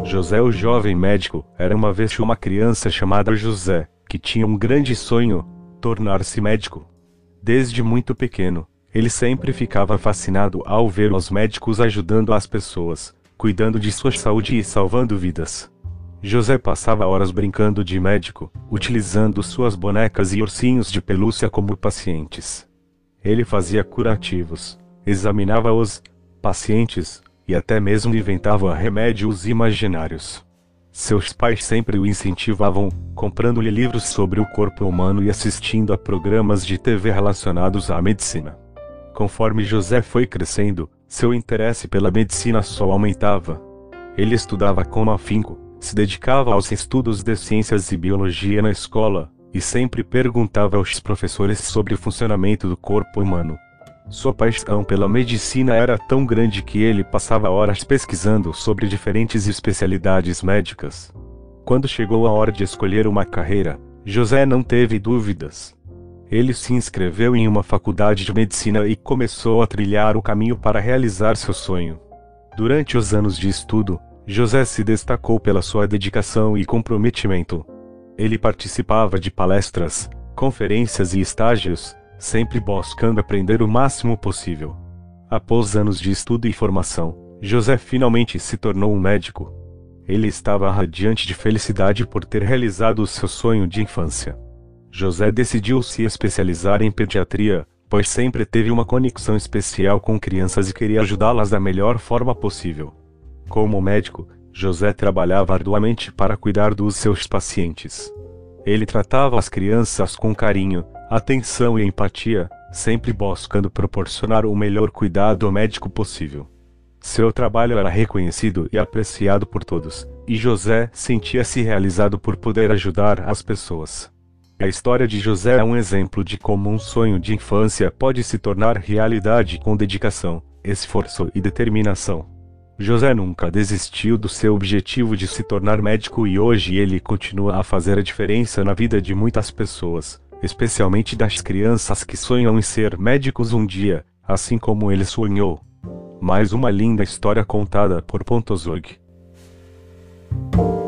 José, o jovem médico, era uma vez uma criança chamada José, que tinha um grande sonho: tornar-se médico. Desde muito pequeno, ele sempre ficava fascinado ao ver os médicos ajudando as pessoas, cuidando de sua saúde e salvando vidas. José passava horas brincando de médico, utilizando suas bonecas e ursinhos de pelúcia como pacientes. Ele fazia curativos, examinava os pacientes, e até mesmo inventava remédios imaginários. Seus pais sempre o incentivavam, comprando-lhe livros sobre o corpo humano e assistindo a programas de TV relacionados à medicina. Conforme José foi crescendo, seu interesse pela medicina só aumentava. Ele estudava com afinco, se dedicava aos estudos de ciências e biologia na escola, e sempre perguntava aos professores sobre o funcionamento do corpo humano. Sua paixão pela medicina era tão grande que ele passava horas pesquisando sobre diferentes especialidades médicas. Quando chegou a hora de escolher uma carreira, José não teve dúvidas. Ele se inscreveu em uma faculdade de medicina e começou a trilhar o caminho para realizar seu sonho. Durante os anos de estudo, José se destacou pela sua dedicação e comprometimento. Ele participava de palestras, conferências e estágios, sempre buscando aprender o máximo possível. Após anos de estudo e formação, José finalmente se tornou um médico. Ele estava radiante de felicidade por ter realizado o seu sonho de infância. José decidiu se especializar em pediatria, pois sempre teve uma conexão especial com crianças e queria ajudá-las da melhor forma possível. Como médico, José trabalhava arduamente para cuidar dos seus pacientes. Ele tratava as crianças com carinho, atenção e empatia, sempre buscando proporcionar o melhor cuidado médico possível. Seu trabalho era reconhecido e apreciado por todos, e José sentia-se realizado por poder ajudar as pessoas. A história de José é um exemplo de como um sonho de infância pode se tornar realidade com dedicação, esforço e determinação. José nunca desistiu do seu objetivo de se tornar médico e hoje ele continua a fazer a diferença na vida de muitas pessoas, especialmente das crianças que sonham em ser médicos um dia, assim como ele sonhou. Mais uma linda história contada por Pontosorg.